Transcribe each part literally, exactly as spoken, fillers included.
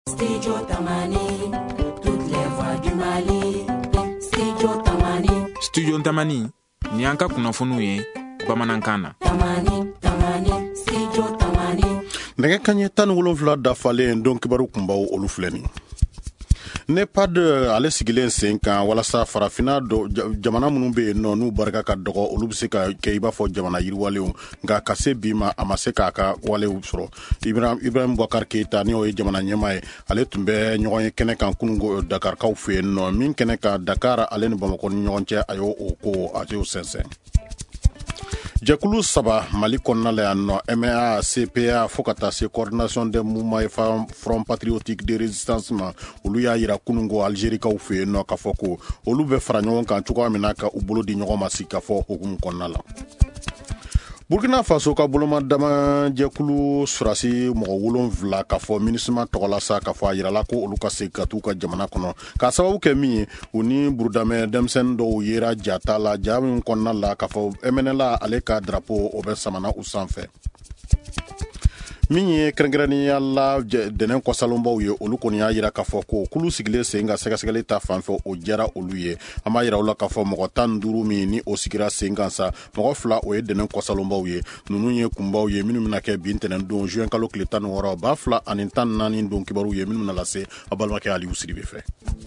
Studio Tamani, toutes les voix du Mali. Studio Tamani. Studio Tamani, ni an ka kunnafoniw ye bamanankan na. Tamani, Tamani, Studio Tamani. Nɛgɛ kaɲɛ tan ni wolonwula dafalen don kibaru kunbaw olu filɛ nin nepad ale sigilen sen kan walasa farafina do jamana minnu bɛ yen nɔ n'u barika ka dɔgɔ olu bɛ se ka kɛ i b'a fɔ jamana yiriwalenw nka ka se bi ma a ma se k'a ka walew sɔrɔ Ibrahim Boubacar Keita ni o ye jamana ɲɛmaa ye ale tun bɛ ɲɔgɔn ye kɛnɛ kan kunungo Dakarkaw fɛ yen nɔ min kɛnɛ kan Dakar ale ni Bamako ni ɲɔgɔn cɛ a y'o o ko a y'o sɛnsɛn. Jɛkulu saba Mali kɔnɔna la yan nɔ M A C P A fo ka taa se coordination des mouvements et front patriotique de résistance ma olu y'a yira kunungo Algérikaw fɛ yen nɔ k'a fɔ ko olu bɛ fara ɲɔgɔn kan cogoya min na ka u bolo di ɲɔgɔn ma si ka fɔ hukumu kɔnɔna la. Burkina Faso ka bolomadama jɛkulu surasi mɔgɔ wolonwula k'a fɔ MINUSMA tɔgɔla sa k'a fɔ a yirala ko olu ka se ka t'u ka jamana kɔnɔ k'a sababu kɛ min ye u ni burudamɛ denmisɛnnin dɔw yera jata la ja min kɔnɔna la k'a fɔ M N L ale ka drapeau o bɛ samana u sanfɛ min ye kɛrɛnkɛrɛnnenya la dɛnɛn kɔsalonbaw ye olu kɔni y'a yira k'a fɔ ko kulu sigilen sen ka sɛgɛsɛgɛli ta fanfɛ o diyara olu ye an b'a yira u la k'a fɔ mɔgɔ tan ni duuru min ni o sigira sen kan sa mɔgɔ fila o ye dɛnɛn kɔsalonbaw ye ninnu ye kunbaw ye minnu bɛna kɛ bi ntɛnɛn don juin kalo tile tan ni wɔɔrɔ ba fila ani tan ni naani don kibaru ye minnu bɛna lase a balimakɛ Aliyu Sidibe fɛ.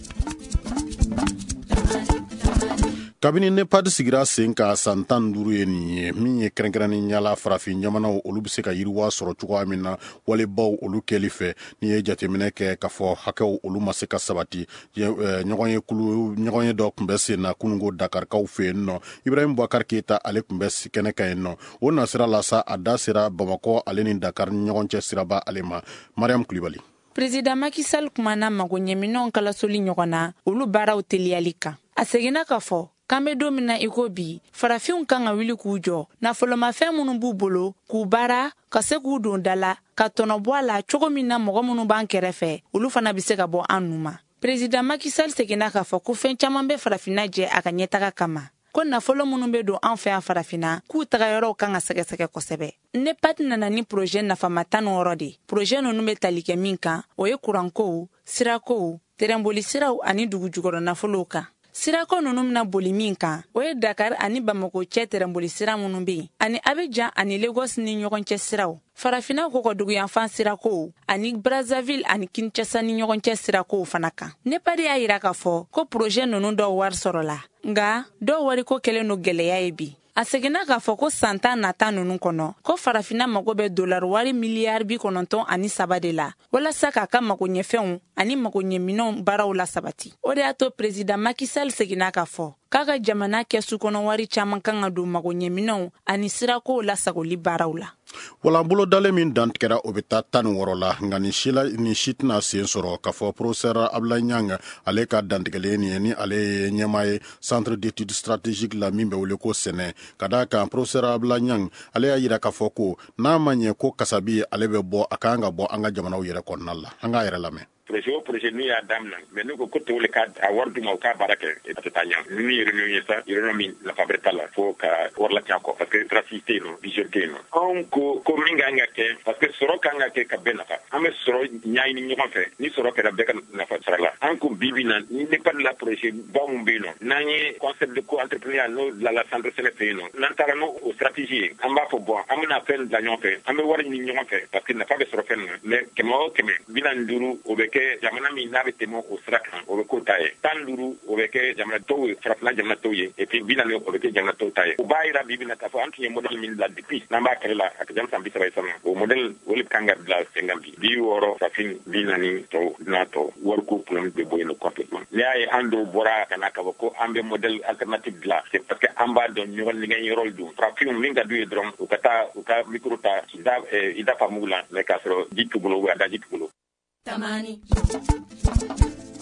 Kabini nepad sigira sen ka san tan duuru ye nin ye min ye kɛrɛnkɛrɛnnenya la farafin jamanaw olu bɛ se ka yiriwa sɔrɔ cogoya min na walebaw olu kɛli fɛ ni ye jateminɛ kɛ k'a fɔ hakɛw olu ma se ka sabati ɲɔgɔn ye kulu ɲɔgɔn ye dɔ tun bɛ sen na kunungo Dakarkaw fɛ yen nɔ Ibrahim Boubacar Keita ale tun bɛ kɛnɛ kan yen nɔ o nasira la sa a da sera Bamako ale ni Dakar ni ɲɔgɔn cɛ siraba ale ma. Mariam Kulibali. Président Macky Sall kumana mago ɲɛminɛw kalasoli ɲɔgɔn na olu baaraw teliyali kan a seginna k'a fɔ k'an bɛ don min na i ko bi farafinw kan ka wuli k'u jɔ nafolomafɛn minnu b'u bolo k'u baara ka se k'u don da la ka tɔnɔ bɔ a la cogo min na mɔgɔ minnu b'an kɛrɛfɛ olu fana bɛ se ka bɔ an nu ma. Président Macky Sall seginna k'a fɔ ko fɛn caman bɛ farafina jɛ a ka ɲɛtaga kama ko nafolo minnu bɛ don an fɛ yan farafina k'u tagayɔrɔw kan ka sɛgɛsɛgɛ kosɛbɛ. nepad nana ni projet nafama tan ni wɔɔrɔ de projet ninnu bɛ tali kɛ min kan o ye kurankow sirakow terɛnboli siraw ani dugu jukɔrɔ nafolow kan. Sirako nunu mina boli min kan o ye Dakar ani Bamako cɛ terɛnboli sira minnu bɛ yen ani Abidjan ani Lagos ni ɲɔgɔn cɛ siraw farafina kɔkɔdugu yanfan sirakow ani Brazzaville ani Kinshasa ni ɲɔgɔn cɛ sirakow fana kan. nepad y'a yira k'a fɔ ko projet ninnu dɔw wari sɔrɔla nka dɔw wariko kɛlen no gɛlɛya ye bi. A seginna k'a fɔ ko san tan nata ninnu kɔnɔ ko farafina mago bɛ dolari wari miliyari bi kɔnɔntɔn ani saba de la walasa k'a ka mago ɲɛfɛnw ani mago ɲɛminɛw baaraw la sabati. O de y'a to Président Macky Sall seginna k'a fɔ k'a ka jamana kɛsu kɔnɔ wari caman kan ka don mago ɲɛminɛw ani sirakow lasagoli baaraw la. Wala bolo dale min dantigɛra o bɛ taa tan ni wɔɔrɔ la nka nin si tɛna sen sɔrɔ k'a fɔ Professeur Abdoulaye Niang ale ka dantigɛlen nin ye ni ale ye ɲɛmaa ye centre d'études stratégiques la min bɛ wele ko sɛnɛ ka d'a kan Professeur Abdoulaye Niang ale y'a yira k'a fɔ ko n'a ma ɲɛ ko kasabi ale bɛ bɔ a kan ka bɔ an ka jamanaw yɛrɛ kɔnɔna la an k'a yɛrɛ lamɛn. projet o projet n'u y'a daminɛ mɛ n'u ko ko tewule ka a wari d'u ma u k'a baara kɛ a tɛ taa ɲɛ ni réunion ye sa réunion min nafa bɛrɛ t'a la fo ka wari lacɛn kɔ parce que trafic tɛ yen nɔ vision tɛ yen nɔ anw ko ko min kan ka kɛ parce que sɔrɔ kan ka kɛ ka bɛɛ nafa an bɛ sɔrɔ ɲaɲini ɲɔgɔn fɛ ni sɔrɔ kɛra bɛɛ ka nafa sara la an ko bi bi na ni nepad la projet ba mun bɛ yen nɔ n'an ye concept de co entrepreneur n'o bilala centre sɛnɛ fɛ yen nɔ n'an taara n'o o stratégie ye an b'a fɔ bɔn an bɛna fɛn bila ɲɔgɔn fɛ an bɛ wari ɲini ɲɔgɔn fɛ parce que nafa bɛ sɔrɔ fɛn na mɛ kɛmɛ o kɛmɛ bi naani duuru o bɛ kɛ jamana min n'a bɛ tɛmɛ o sira kan o bɛ k'o ta ye tan duuru o bɛ kɛ jamana tɔw ye farafina jamana tɔw ye et puis bi naani o bɛ kɛ jamana tɔw ta ye o b'a yira bi bi na k'a fɔ an tun ye modèle min bila depuis n'an b'a kɛlɛ la a ka jan san bi saba ye sisan o modèle o de kan ka bila sen kan bi bi wɔɔrɔ farafin bi naani tɔw n'a tɔ wariko problème bɛ bɔ yen nɔ complètement n'i y'a ye an dɔw bɔra ka na k'a fɔ ko an bɛ modèle alternative bila c'est parce que an b'a dɔn ɲɔgɔn nɛgɛ yɔrɔ don farafin min ka d'u ye dɔrɔn u ka taa u ka micro ta i da i da faamugu la mais k'a sɔrɔ ji t'u bolo ou a da ji t'u bolo. Tamani.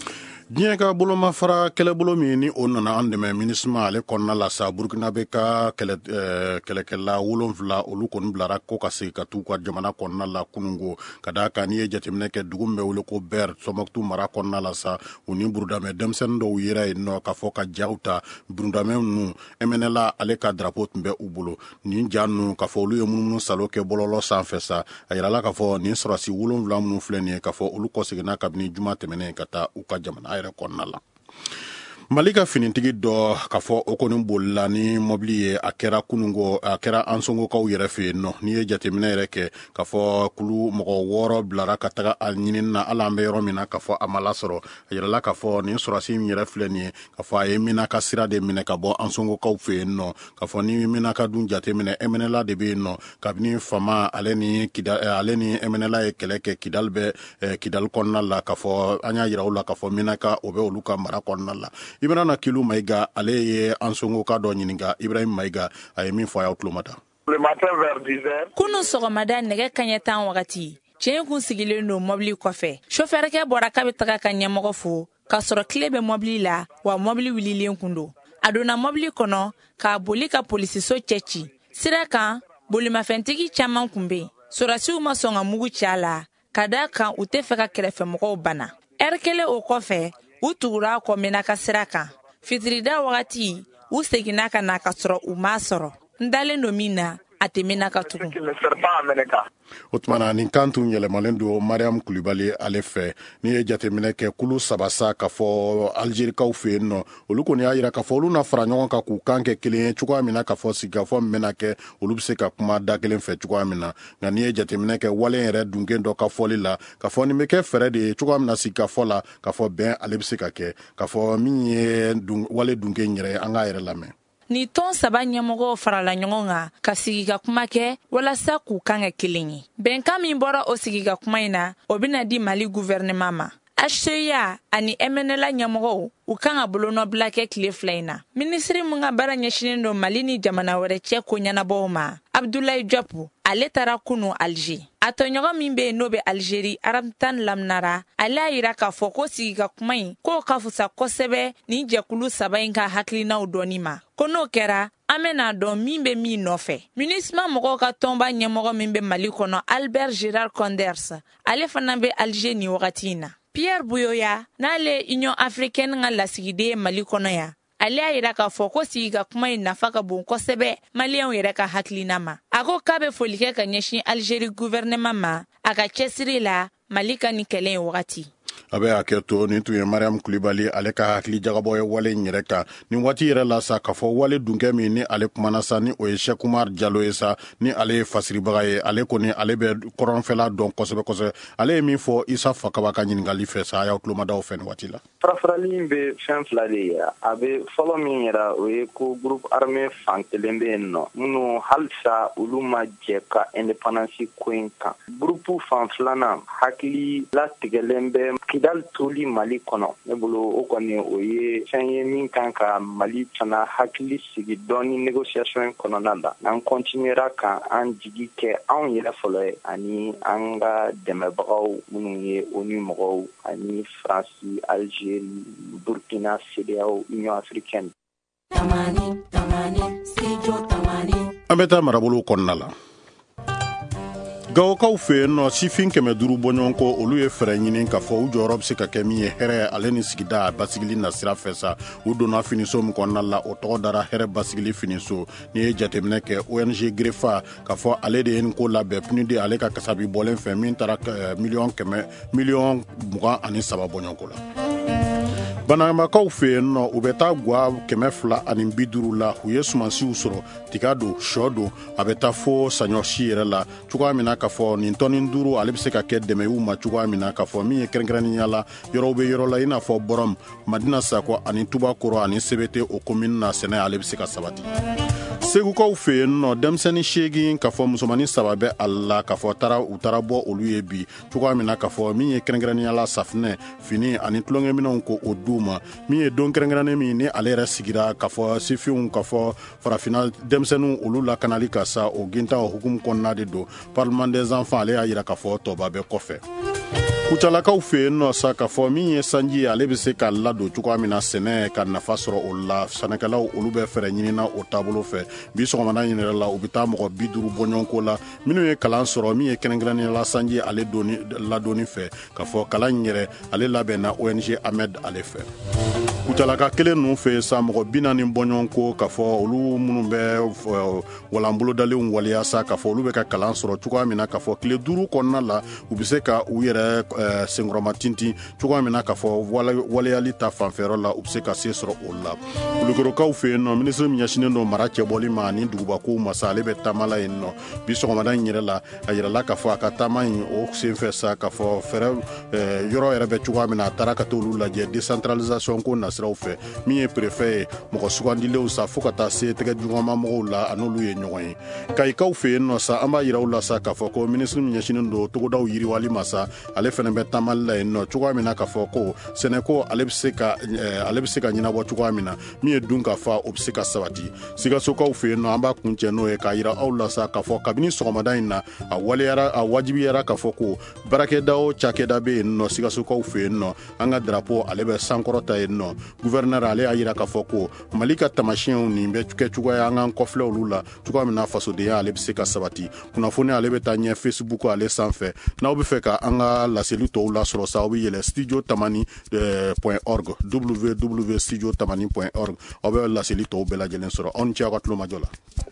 diɲɛ ka boloma fara kɛlɛbolo min ni o nana an dɛmɛ minisma ale kɔnɔna la sa burukina bɛ ka kɛlɛkɛla wolonfila olu kɔni bilara ko ka segin ka t'u ka jamana kɔnɔna la kunungo ka da kan n'i ye jateminɛ kɛ dugu min bɛ wele ko bɛr tɔnbɔkutu mara kɔnɔna la sa u ni burudamɛ denmisɛnnin dɔw yera yen nɔ k'a fɔ ka jaw ta burudamɛ ninnu emenela ale ka drapeau tun bɛ u bolo nin ja ninnu k'a fɔ olu ye munumunu salo kɛ bɔlɔlɔ sanfɛ sa a yirala k'a fɔ nin sɔrɔsi wolonfila minnu filɛ nin ye k'a fɔ olu kɔseginna kabini juma tɛmɛnen ka taa u ka jamana yɛrɛ kɔnɔna la. Mali ka finitigi dɔ k'a fɔ o kɔni bolila ni mɔbili ye a kɛra kunungo a kɛra ansongokaw yɛrɛ fɛ yen nɔ n'i ye jateminɛ yɛrɛ kɛ k'a fɔ kulu mɔgɔ wɔɔrɔ bilara ka taga a ɲinini na ala an bɛ yɔrɔ min na k'a fɔ a ma lasɔrɔ a yirala k'a fɔ nin sɔrɔsi min yɛrɛ filɛ nin ye k'a fɔ a ye minaka sira de minɛ ka bɔ ansongokaw fɛ yen nɔ k'a fɔ ni minaka dun jateminɛ emenela de bɛ yen nɔ kabini fama ale ni kida ale ni emenela ye kɛlɛ kɛ kidali bɛ kidali kɔnɔna la k'a fɔ an y'a yira u la k'a fɔ minaka o bɛ olu ka mara kɔnɔna la. Ibrahim Kilu Maiga ale ye ansongo ka dɔ ɲininka Ibrahim Maiga a ye min fɔ a y'aw tulo ma da. Kunu sɔgɔmada nɛgɛ kaɲɛ tan wagati cɛn kun sigilen don mɔbili kɔfɛ chauffeur-kɛ bɔra k'a bɛ taga ka ɲɛmɔgɔ fo k'a sɔrɔ tile bɛ mɔbili la wa mɔbili wililen kun don a donna mɔbili kɔnɔ k'a boli ka polisiso cɛ ci sira kan bolimafɛntigi caman kun bɛ sɔrɔsiw ma sɔn ka mugu ci a la ka da kan u tɛ fɛ ka kɛrɛfɛmɔgɔw bana ɛri kelen o kɔfɛ u tugura kɔ minaka sira kan fitirida wagati u seginna ka na ka sɔrɔ u ma sɔrɔ n dalen don min na a tɛ minaka tugun. O tumana nin kan tun yɛlɛmalen don Mariam Kulibali ale fɛ n'i ye jateminɛ kɛ kulu saba sa k'a fɔ Algerikaw fɛ yen nɔ olu kɔni y'a jira k'a fɔ olu na fara ɲɔgɔn kan k'u kan kɛ kelen ye cogoya min na k'a fɔ sigikafɔ min bɛna kɛ olu bɛ se ka kuma da kelen fɛ cogoya min na nka n'i ye jateminɛ kɛ wale yɛrɛ dunken dɔ ka fɔli la k'a fɔ nin bɛ kɛ fɛɛrɛ de ye cogoya min na sigikafɔ la k'a fɔ bɛn ale bɛ se ka kɛ k'a fɔ min ye wale dunken yɛrɛ ye an k'a yɛrɛ lamɛn. Ni tɔn saba ɲɛmɔgɔw farala ɲɔgɔn kan ka sigi ka kuma kɛ walasa k'u kan kɛ kelen ye. Bɛnkan min bɔra o sigi ka kuma in na o bɛna di Mali gouvernement ma. H C A ani M N L A ɲɛmɔgɔw u kan ka bolonɔbila kɛ tile fila in na. Minisiri mun ka baara ɲɛsinen don Mali ni jamana wɛrɛ cɛ ko ɲɛnabɔw ma Abdoulaye Diop ale taara kunu Alger. A tɔɲɔgɔn min bɛ yen n'o bɛ Algérie arabu tan laminara ale y'a yira k'a fɔ ko sigi ka kuma in k'o ka fusa kosɛbɛ ni jɛkulu saba in ka hakilinaw dɔɔni ma ko n'o kɛra an bɛna dɔn min bɛ min nɔfɛ. MINUSMA mɔgɔw ka tɔnba ɲɛmɔgɔ min bɛ Mali kɔnɔ Albert Gérard Conders ale fana bɛ Alger ni wagati in na. Pierre Buyoya n'ale Union Africaine ka lasigiden ye Mali kɔnɔ yan ale y'a yira k'a fɔ ko sigi ka kuma in nafa ka bon kosɛbɛ maliyɛnw yɛrɛ ka hakilina ma. A ko k'a bɛ foli kɛ ka ɲɛsin Algérie gouvernement ma a ka cɛsiri la Mali ka ni kɛlɛ in wagati. A bɛ hakɛ to nin tun ye Mariam Kulibali ale ka hakili jagabɔ ye wale in yɛrɛ kan nin waati yɛrɛ la sa k'a fɔ wale dunkɛ min ni ale kumana sa ni o ye Cheikh Oumar Diallo ye sa ni ale ye fasiribaga ye ale kɔni ale bɛ kɔrɔnfɛla dɔn kosɛbɛ kosɛbɛ ale ye min fɔ Isa Fakaba ka ɲininkali fɛ sa a y'aw tulomadaw fɛ nin waati la. Farafarali in bɛ fɛn fila de ye a bɛ fɔlɔ min yɛrɛ o ye ko groupe armé fan kelen bɛ yen nɔ minnu halisa olu ma jɛ ka indépendance ko in kan groupe fan filanan hakili latigɛlen bɛ Kidal toli Mali kɔnɔ ne bolo o kɔni o ye fɛn ye min kan ka Mali fana hakili sigi dɔɔni négociation kɔnɔna la an continuera ka an jigi kɛ anw yɛrɛ fɔlɔ ye ani an ka dɛmɛbagaw minnu ye ONU mɔgɔw ani France, Algérie, Burkina, C D A O, Union Africaine. Tamani, tamani, studio tamani. An bɛ taa marabolo kɔnɔna la. Gawokaw fɛ yen nɔ sifin kɛmɛ duuru bɔɲɔgɔn kɔ olu ye fɛɛrɛ ɲini k'a fɔ u jɔyɔrɔ bɛ se ka kɛ min ye hɛrɛ ale ni sigida basigili na sira fɛ sa u donna finiso min kɔnɔna la o tɔgɔ dara hɛrɛ basigili finiso n'i ye jateminɛ kɛ O N G Grefa k'a fɔ ale de ye nin ko labɛn P N U D ale ka kasabi bɔlen fɛ min taara miliyɔn kɛmɛ miliyɔn mugan ani saba bɔɲɔgɔn ko la. Banamakaw fɛ yen nɔ u bɛ taa gwa kɛmɛ fila ani bi duuru la u ye sumansiw sɔrɔ tiga don shɔ don a bɛ taa fo saɲɔ si yɛrɛ la cogoya min na k'a fɔ nin tɔni duuru ale bɛ se ka kɛ dɛmɛw ma cogoya min na k'a fɔ min ye kɛrɛnkɛrɛnnenya la yɔrɔw bɛ yɔrɔ la i n'a fɔ Bɔrɔm Madina Sakɔ ani Tubakoro ani Sebete o commune na sɛnɛ ale bɛ se ka sabati. Segukaw fɛ yen nɔ denmisɛnnin seegin k'a fɔ musomanin saba bɛ a la k'a fɔ taara u taara bɔ olu ye bi cogoya min na k'a fɔ min ye kɛrɛnkɛrɛnnenya la safinɛ fini ani tulonkɛminɛnw ko o d'u ma min ye don kɛrɛnkɛrɛnnen min ni ale yɛrɛ sigira k'a fɔ sifinw k'a fɔ farafinna denmisɛnninw olu lakanali ka sa o ginta o hukumu kɔnɔna de don Parlement des enfants ale y'a jira k'a fɔ tɔba bɛ kɔfɛ. kucalakaw fe yen nɔ sa k'a fɔ min ye sanji ale be se ka ladon cogoya min na sɛnɛ ka nafa sɔrɔ o la sɛnɛkɛlaw olu bɛ fɛrɛ ɲinina o taabolo fɛ bi sɔgɔmana ɲinɛrɛ la u be taa mɔgɔ bi duru bɔɲɔgɔnko la minnu ye kalan sɔrɔ min ye kɛrɛnkɛrɛnniyala sanji ale ladonni fɛ k'a fɔ kalan yɛrɛ ale labɛnna O N G Ahmed ale fɛ kucalaka kelen ninnu fɛ sa mɔgɔ bi naani bɔɲɔgɔnko k'a fɔ olu minnu bɛ walanbolodalenw waleya sa k'a fɔ olu bɛ ka kalan sɔrɔ cogoya min na k'a fɔ tile duuru kɔnɔna la u be se ka u yɛrɛ senkɔrɔma tintin cogoya min na k'a fɔ waleyali ta fanfɛyɔrɔ la u be se ka se sɔrɔ o la kulukorokaw fɛ yen nɔ minisiri min ɲɛsinen don mara cɛbɔli ma ani dugubakow ma sa ale bɛ taamala yen nɔ bi sɔgɔmada in yɛrɛ la a yirala k'a fɔ a ka taama ɲi o senfɛ sa k'a fɔ fɛrɛ yɔrɔ yɛrɛ bɛ cogoya min na a taara ka t'olu lajɛ decentralisation ko nasiraw fɛ min ye préfet ye mɔgɔ sugandilenw sa fɔɔ ka taa se tɛgɛ jugama mɔgɔw la a n'olu ye ɲɔgɔn ye kayikaw fɛ yen nɔ sa an b'a yiraw la sa k'a fɔ ko minisiri min ɲɛsinen don togodaw yiriwali ma sa ale fɛnɛ bɛ taamali la yen nɔ cogoya min na k'a fɔ ko sɛnɛko ale be se ka ale be se ka ɲɛnabɔ cogoya min na min ye dun ka fa o be se ka sabati sigasokaw fɛ yen nɔ an b'a kuncɛ n'o ye k'a yira aw la sa k'a fɔ kabini sɔgɔmada in na a waleyara a wajibiyara k'a fɔ ko baarakɛda o cakɛda be yen nɔ sigasokaw fɛ yen nɔ an ka drapeau ale bɛ sankɔrɔta yen nɔ guvɛrnɛr ale y'a yira k'a fɔ ko mali ka tamasiyɛnw nin bɛ kɛ cogoya an k'an kɔfilɛ olu la cogoya min na fasodenya ale be se ka sabati kunnafoni ale bɛ taa ɲɛ facebook ale sanfɛ n'aw be fɛ ka an ka laseli tɔw lasɔrɔ sa aw be yɛlɛ studio tamani point org w w w studio tamani point org aw bɛ laseli tɔw bɛɛ lajɛlen sɔrɔ aw ni ce aw ka tulomajɔ la